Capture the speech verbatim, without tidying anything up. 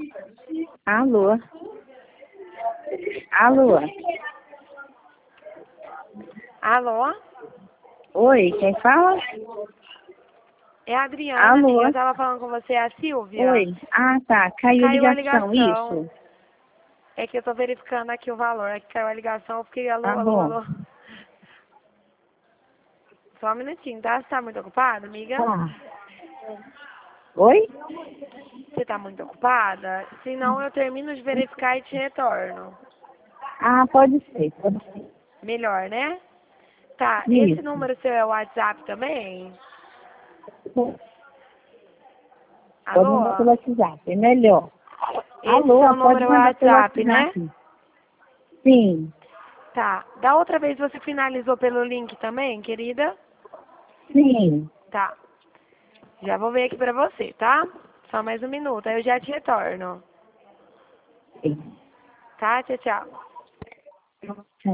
Alô? Alô? Alô? Oi, quem fala? É a Adriana, Alô? amiga. Eu tava falando com você, é a Silvia. Oi. Ah, tá. Caiu, Caiu a ligação, ligação. isso? É que eu tô verificando aqui o valor. É que caiu a ligação, eu fiquei alô, Tá alô, bom. alô. Só um minutinho, tá? Você tá muito ocupada, amiga? Tá. Oi? Você tá muito ocupada? Se não, eu termino de verificar e te retorno. Ah, pode ser. Pode ser. Melhor, né? Tá, esse Isso. número seu é o WhatsApp também? Pode mandar pelo Alô? WhatsApp, é melhor. Esse Alô, seu pode número é o mandar pelo WhatsApp, né? WhatsApp. Sim, Tá. Da outra vez você finalizou pelo link também, querida? sim. Tá. Já vou ver aqui pra você, tá? Só mais um minuto, aí eu já te retorno. Sim. Tá? Tchau, tchau.